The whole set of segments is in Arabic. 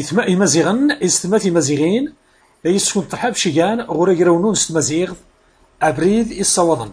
إثماء مزيغن استمات مزيغين لا يسكن ترحاب شيغان غورا يراونون استمازيغ أبريد الصوضن.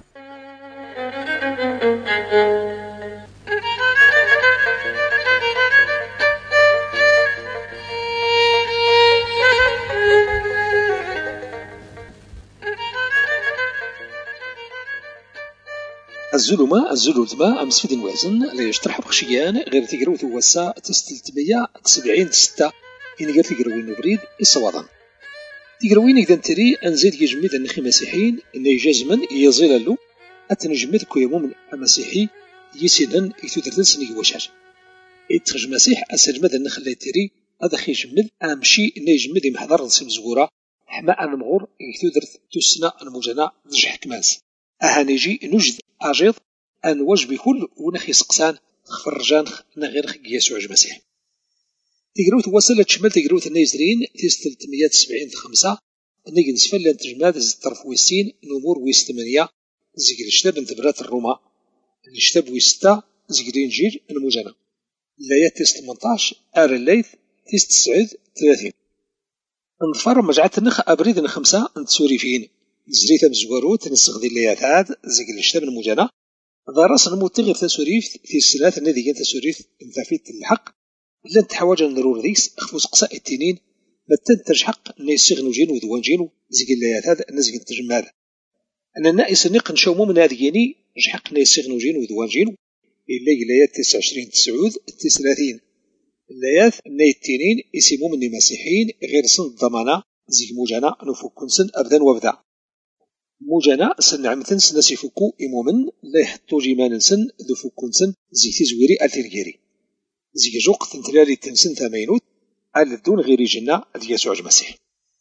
الزلمة الزلوتما أمس في دين وازن لا يشترح بخشيان غير تيقروث وسا تستلتمية 70 ستة إن غير تيقروين نبريد الصوادن تيقروين إذا تري أنزيد يجمد النخي مسيحيين إن يجازمن يزيل له أتنجمد كويمو من مسيحي يسيلن يتودرتن سني وشاش يتخرج مسيح أسجمد النخ اللي تري هذا خي يجمد أمشي إن يجمد محضر نسيم زغورة حماء المغور يتودرت تسنى المجنى نجح كماس أهانيجي نجد أجيض أن وجبي كل ونخي سقسان خفرجان نغير خي يسوع المسيح تقروت وصلت شمال تقروت النيزرين تيس 375 نيجي نسفل لان تجماد الطرف ويسين نمور ويس 8 زيقل الشتاب انتبرات الروما الشتاب ويستا زيقل إنجيل المجانا الآيات تيس 18 آر الليث تيس 9 30 نظفر مجعات النخ أبريد 5 نتسوريفين زريثة مزواروت نستخدم الآيات هاد زيقل الشتاب المجانا ضرس نموت غير تسوريف في السنات الذي كان تسوريف انتفيت الحق لن تحواج نرور ذيس أخفوز قصاء التنين متن ترجحق نيسيغ نوجينو ودوانجينو زيق اللايات هذا نزيق التجمال أن النائس نيق نشومو من هذا يني رجحق نيسيغ نوجينو ودوانجينو إلا اللايات 29 9 30 اللايات ناي التنين يسمو مني مسيحيين غير سن الضمانة زيق موجانا نفكون سن أبدا وابدا موجانا سن عمتن سن سيفكو إمومن لا يحطو جيمان سن ذو فكون سن زيتي زويري ألتيرجيري زيك جوق تنتلالي تنسن ثمينوت على الدون غير جنة دي يسوع المسيح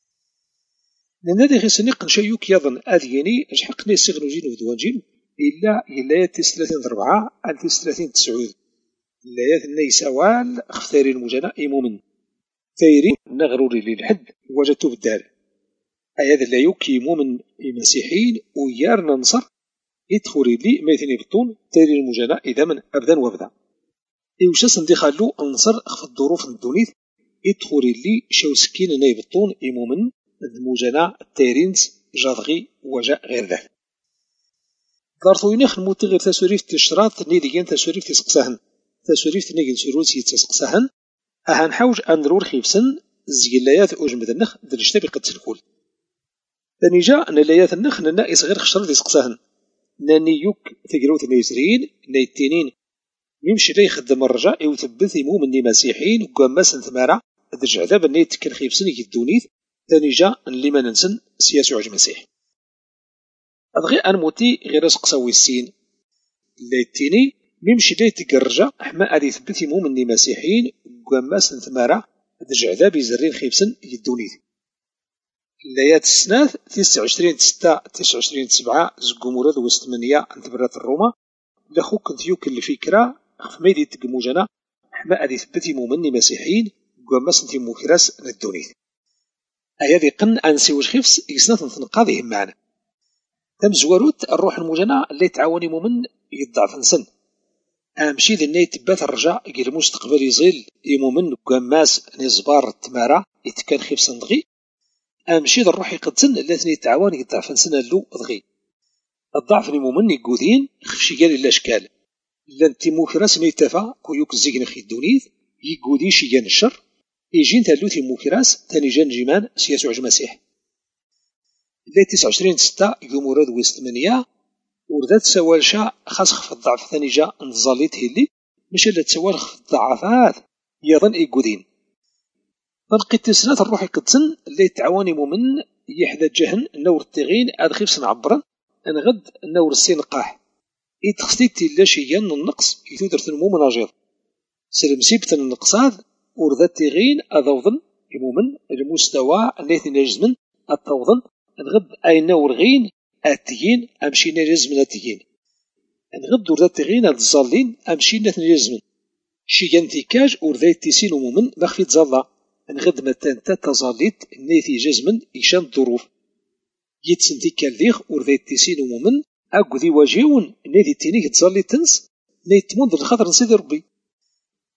لأن هذا غير سنق نشيوك يظن أذيني أجحقني السغن وجين ودوانجين إلا تيس 30 4 على تيس 30 9 اللايات النيسوال اختاري المجنى إمومن ثيري نغروري للحد وجدته بالدار أي هذا لا يوكي مؤمن مسيحيين ويار ننصر يدخلي لي ميتني بالطول ثيري المجنى إذا من أبدا وابدا إيوشاس ندي خالو أنصر أخف الظروف الدونيث يدخلي لي شاو سكين نايب الطون إمومن المجنى التيرينز جاضغي وجاء غير ذلك دارتويني خنموتي غير تسوريف تشتراط نيديان تسوريف تسقساهن تسوريف نيجن سروسي تسقساهن أهان حوج أندرور خيفسن زيلايات أجمد النخ دلشتبي قد تنكول ثاني جاء أن لايات النخ النائس غير خشرة تسقساهن ناني يوك تقروت نيزرين نايتينين يمشي لي يخدم الرجاء يوثبث مؤمني مسيحيين وقاماس ثمارة درج عذاب النيت كان خيفسن يدونيث ثاني جاء اللي ما ننسن سياسة عج مسيح أدغي أنموتي غير سقساوي السين ليتيني ميمشي لي تقرجا أحما أدي ثبث مؤمني مسيحيين وقاماس ثمارة درج عذاب يزرين خيفسن يدونيث الآيات السنات 29 6 29 7 زقومورد وستمانية انتبرات الروما لخو كنت يوكل الفكرة في ميدي تقموجنا حما أدي ثبتي مؤمني مسيحيين قوما سنتي موكراس ندونيث أيا ذي قن أنسي وشخيفس يسنات نتنقاضيهم معنا تم زواروت الروح الموجنا اللي تعاوني مؤمن يضعف نسن أمشي ذي النيت تبات الرجاء يجي المستقبل يزيل يمؤمن قواماس نزبار التمارة يتكان خيف صندغي أمشي ذي الروح يقدسن اللي تعاون يضعف نسن اللو ضغي الضعف المؤمن يقودين خفشي قال الاشكال لان تيموكراس نيتفا كويوك الزيقنا خي الدونيث يقودي شيان الشر يجين تالو تيموكراس تاني جان جيمان سياسو عج مسيح اللي 29 6 يقوموراد ويستمانية وردات سوال شاء خاص خف الضعف ثاني جا انظاليت هيلي مش اللي تسوال خف الضعفات يظن يقودين فنقيت سنات الروح يقدسن اللي تعواني مؤمن يحدى جهن نور التغين ادخيف سنعبرن نغد نور السين قاح يتخستيتي لا شيئا النقص يثودر تنمو مناجر سلمسيبت النقصات وردات تغين أذوظن يمومن المستوى الذي نجزمن التوظن نغد أي نور غين أتيين أمشي نجزمن أتيين نغد وردات تغين الظالين أمشي نجزمن شيئا انتكاج وردات تسين ومومن مخفي تظلا نغد متان تتظاليت نيثي جزمن إيشان الظروف يتسنتي كالذيخ وردات تسين ومومن أقو ذي واجيون نيثي تينيك تظالي تنس نيت منذ الخطر نسيدي ربي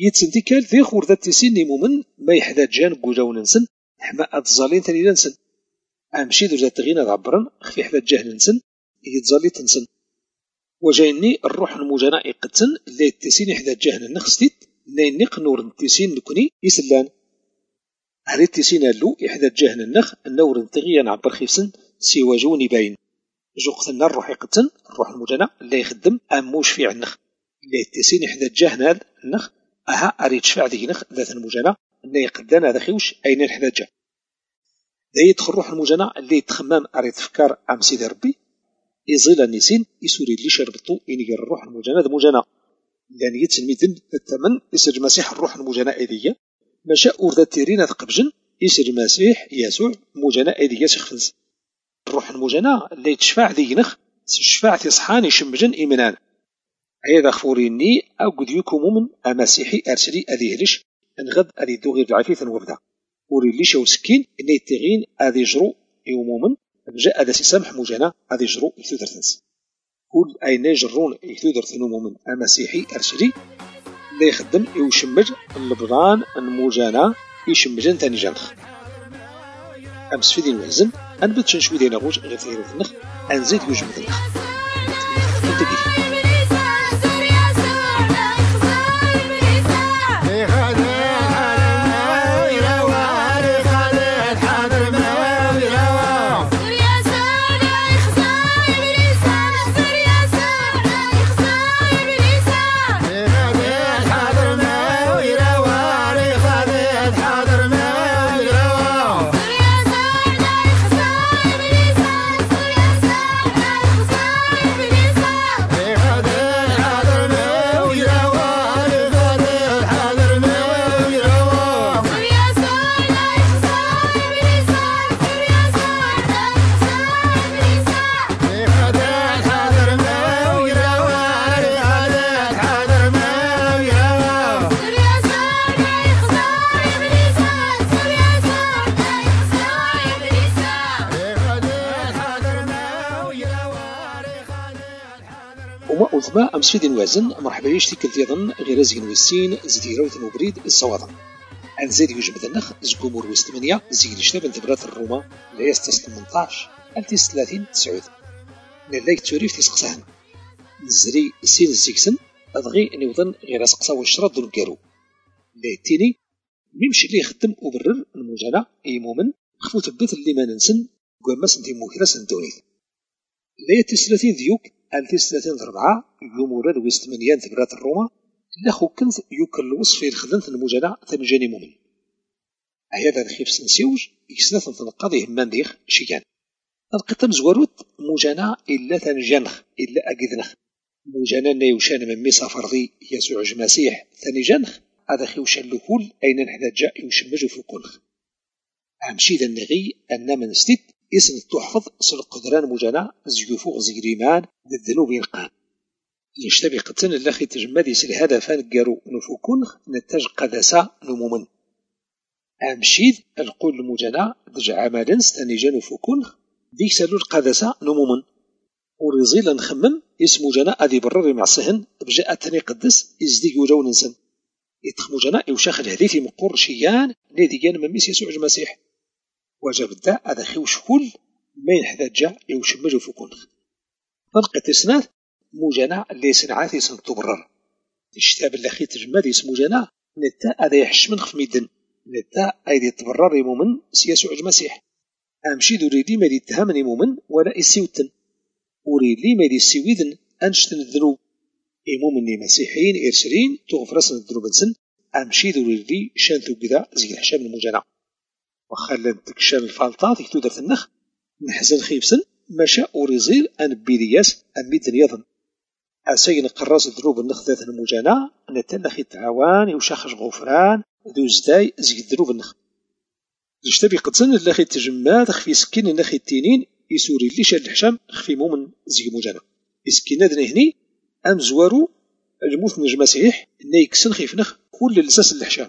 يتسنتي كال ذي خور ذات تسين نمومن ما يحدى جان قوجاو ننسن حما أتزالين تاني ننسن أمشي ذو ذات غينا ذعبرن خفي حدى جاه ننسن يتزالي تنسن وجايني الروح المجانا يقتن اللي التسين يحدى جاه ننخستيت اللي نور التسين نكوني يسلان هل التسين اللو يحدى جاه ننخ النور نتغيا نعبر خيفسن سيوا جوني باين جوقتنا الروح يقتن الروح المجانا اللي يخدم أموش في عنخ اللي التسين يحدى جاه نال النخ أها أريد شفع ذي نخ ذات المجانا اللي يقدان هذا خيوش أين الحداجة ذا يدخل روح المجانا اللي يتخمام أريد فكار أم سيدي ربي يزيل النسين يسوري اللي شربطو ينقر الروح المجانا ذا مجانا يعني يتسميدن الثمن يسر مسيح الروح المجانا إيدية مشاء أورذا تيرين قبجن يسر مسيح يسوع مجانا إيدية سخفنس الروح المجانا اللي تشفع ذي نخ تشفع تصحاني شمجن إيمنان هذا خفوريني أو قد يكون من أمسيحي أرسلي أذيهلش أنغد أريدو غير العفيث وبدا وريلي شو سكين إني تغين أذي جرو يومومن جاء أذا سمح مجانا أذي جرو يثودرثنس كل أين جرون يثودرثنو من أمسيحي أرسلي لا يخدم يوشمج البران المجانا يشمجن ثاني جنخ أمس في دين وزن أنبت شنشوي دينا غوج غير ثيرو النخ أنزيد يوجمد النخ وما أمس في دين وازن مرحبا يشتي كل تيضن غير زين ويسين زديرو ثنوبريد الصواضن أنزيد يوجب النخ زقومور وستمانية زيد شناب انتبرات الروما ليستس 18 ألتيس 30 9 نلايك توريف تسقسان نزري سين الزيكسن أضغي أن يوضن غير سقسا وشرد الكارو ليتيني ميمشي اللي يخدم وبرر المجانا أي مومن خفوت بيت اللي ما ننسن قوما سنتي موكرا سنتونيث ليتيس 30 ديوك ألتيس 30 4 يومورا دويس 8 تبرات الروما لاخو كنت يوكل وصفي الخدمة المجانا ثاني مومن هذا الخيف سنسيوج يكسنات نتنقضي همان ديخ شيان القطم زواروت مجانا إلا ثانجنخ إلا أجذنخ مجانا نيوشان من ميسا فرضي يسوع المسيح ثاني جنخ هذا خيوشان لكل أين نحتاج يوشمجو في كلخ أمشي ذا النغي أن من ستيت اسم تحفظ سل قدران مجانا زيوفوغ زيريمان للذنوب يلقان يشتبه قتن اللاخي تجمد يسل هدفان قارو نفوكون نتاج قدسا نمومن أمشيد القول المجانا دج عملا ستانيجان نفوكون ديك سالو القدسا نمومن ورزيلا نخمم اسم مجانا أذي برر مع السهن بجاء التاني قدس إزديق وجو ننسن يتخ مجانا يوشاخ الهديث مقور شيان نيديان مميس يسوع المسيح وجب الداء هذا خيوش كل ما ينحتاج يوشمجو فوكون فنقت اسناث مجانا اللي سنعاثي سنتبرر الشتاب اللي تجمد اسم مجانا نتا هذا يحش من خفميدن نتا ايدي تبرر يمومن سيسوع المسيح امشي دوريدي ما يتهمن يمومن ولا يسيوتن وريدي ما يسيويدن انشتن الذنوب يمومن مسيحيين ارسلين تغفرسن الذنوب نسن امشي دوريدي شانثو كذا زي الحشام المجانا وخلن تكشان الفالطات يكتو درت النخ نحزن خيبسن مشا وريزيل ان بيدياس اميدن يظن أسيغن قراص الذنوب النخ ذات المجانا نتنخي التعوان يوشاخش غفران ذو زداي زي الذنوب النخ يشتبي قدسن اللاخي التجماد خفي سكين النخي التينين يسوري اللي شاد الحشام خفي مومن زي مجانا يسكين هذا هني أم زوارو الموت نجم مسيح نيكسن خيف نخ كل لساس الحشام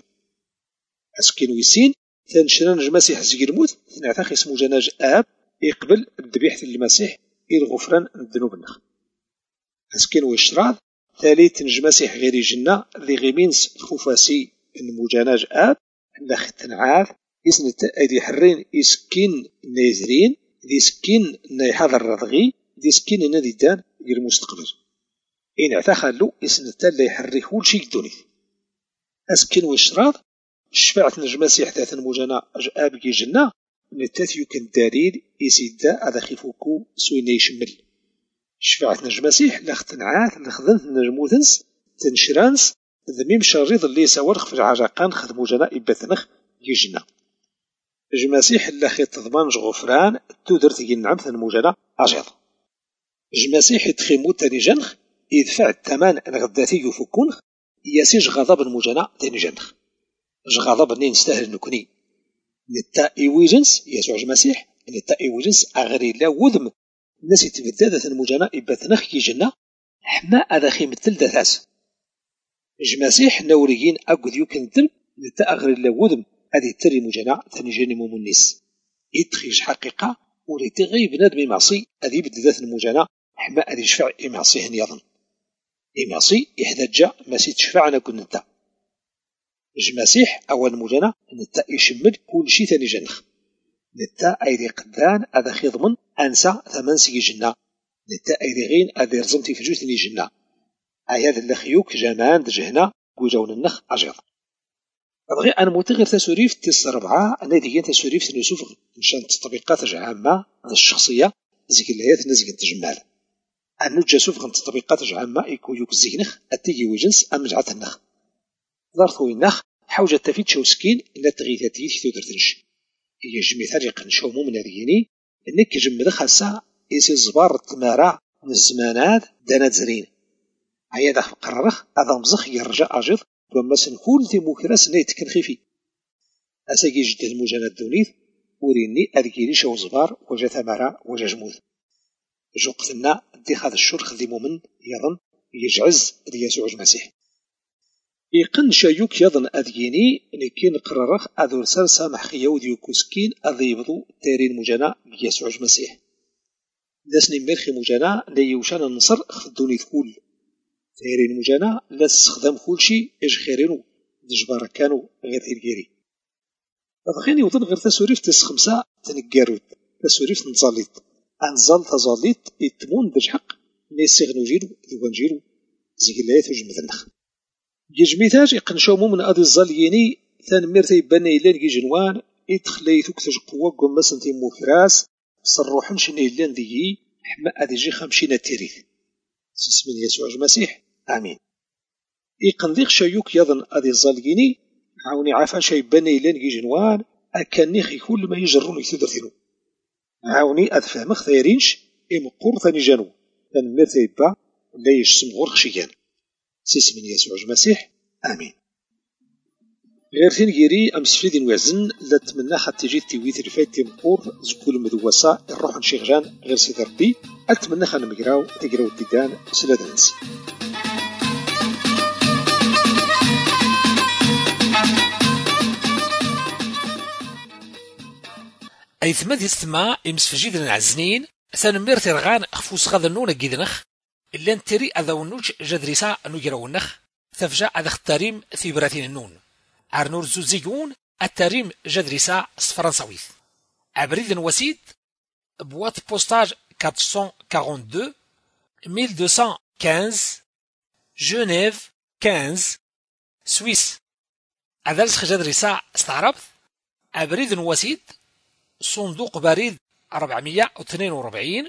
أسكين ويسين ثانشنا نجم مسيح زي الموت ثنعتاخ اسمه جناج آب يقبل الذبيحة المسيح الغفران الذنوب النخ أسكين ويشتراض ثالث نجماسيح غير جنة ذي غيمينس الخفاسي المجاناج آب لخ تنعاف يسنت أيدي حرين يسكين نيزرين ذي سكين نيحضر رضغي ذي سكين نادي دان غير المستقبل إن اعتخلو يسنت اللي يحري كل شي الدنيا أسكن وشراض شفاعة نجماسيح ذات المجانا آب جنة نتات يمكن دليل يسيدا هذا خيفوكو سوينا يشمل شفاعة نجماسيح لخ تنعاف لخذنت نجموذنس تنشرانس ذميم شريض اللي سوارخ في العجاقان خدمو جنا إبثنخ يجنا جماسيح اللخي تضمان غفران تودرت ينعم ثنموجنا أجيض جماسيح يتخيمو تاني جنخ يدفع الثمن الغداتي يفكونخ يسيج غضب المجنا تاني جنخ غضب نين نستاهل نكوني نتا إيويجنس يسوع جماسيح نتا إيويجنس أغري لا وذم الناس يتبدأ ثنموجنا إبثنخ يجنا حما هذا خيمتل دثاس جماسيح نوريين أقود يمكن الدم لتأغر اللوذم هذه تري مجانا تنجاني ممنس يتخيج حقيقة ولتغي بنادم معصي هذه بدذات المجانا حما هذه يشفع معصيه نياضا معصي يحتاج ما تشفعنا كن نتا جماسيح أول مجانا نتا يشمل كل شيء ثاني جنخ نتا أيدي قدان هذا خيضمن أنسى ثمن سي جنة نتا أيدي غين هذه رزمتي في جوثني جنة هذا اللي خيوك جمان دجهنا وجاون النخ أجيض أبغي أنا متغير تسوريف تس ربعة أنا ديان تسوريف تنسوف مشان تطبيقات عامة الشخصية زيك الهيات نزيك تجمال أنا نجاسوف غن تطبيقات عامة يكون يوك زينخ أتيجي وجنس أمجعة النخ ظرفو النخ حوجة تفيد شوسكين إلا تغيثاتي تودر تنش هي جمي ثريق نشومو من هذيني إنك جمد خاصة إيسي الزبار التمارع من الزمانات دانات زرين هيا داخل قررخ هذا مزخ يرجع أجد وما سنكون ذي مكراس نيت كنخيفي أساقي جد المجانات دونيث وريني أذكيري شو زبار وجا ثمرة وجا جموذ جوقتنا دي خذ الشرخ ذي مؤمن يظن يجعز ذي يسوع المسيح يقن شايوك يظن أذيني لكن قررخ أذو سرسا محخيو ذي كوسكين أذيبضو تارين مجانا يسوع المسيح داسني ميرخي مجانا ليوشان النصر خذوني ثقول تيرين المجانا لا تستخدم كل شيء إج خيرينو دجبارا كانوا غير تيريري أضغيني وطن غير تسوريف تس خمسة تنقاروت تسوريف نتظاليت أنزال تظاليت يتمون دج حق نيسيغ نوجيرو ذوان جيرو زيقلايات وجمد النخ يجميتاج يقنشومو من أدي الظالييني ثان ميرتي باني إلان كي جنوان يتخليتو كتج قوة قوما سنتي موفراس صروحن شني إلان ذيي حما أدي جي خمشين التيريث سيسمين يسوع المسيح آمين يقنذيق شايوك يظن أدي الظالييني عاوني عافا شاي باني إلان كي جنوان أكاني خي كل ما يجرون يثدرثنو عاوني أدفهم خيرينش إمقور ثاني جانو ثان ميرتي با لا يجسم غور خشيان سيسمين يسوع المسيح آمين غير تنجيري أمس في دين وزن لا تمنى حتى جيت تيويت رفايت تيمقور زكول مدوسا الروح نشيغجان غير سيدر بي أتمنى خانا مقراو تقراو الديدان سلادة ننسي أي ثماد يستمع إمس في جيدنا العزنين ثانمير ترغان أخفوس غاذا نونا جيدنخ إلا نتري أذا ونوج جدريسا نجراونخ تفجع أذا اختاريم ثيبراتين النون عرنور زوزيجون التاريم جدريسا فرنساويث أبريد وسيد بوات بوستاج 442 1215 جنيف 15 سويس أذلس جدريسا استعربت أبريد وسيد صندوق بريد 442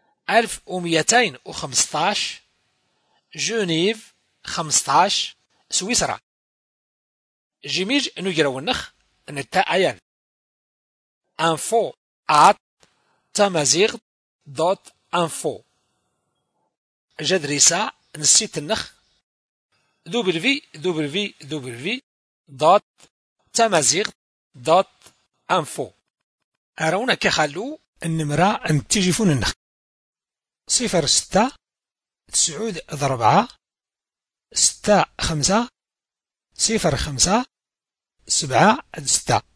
1215 جنيف 15 سويسرا جيميج نجراونخ نتا أيان info@tamazigh.info جدريسا نسيت النخ www.tamazigh.info أرونا كخلو النمرة أن تجيفون النخ 06 9 4 6 5 05 7 6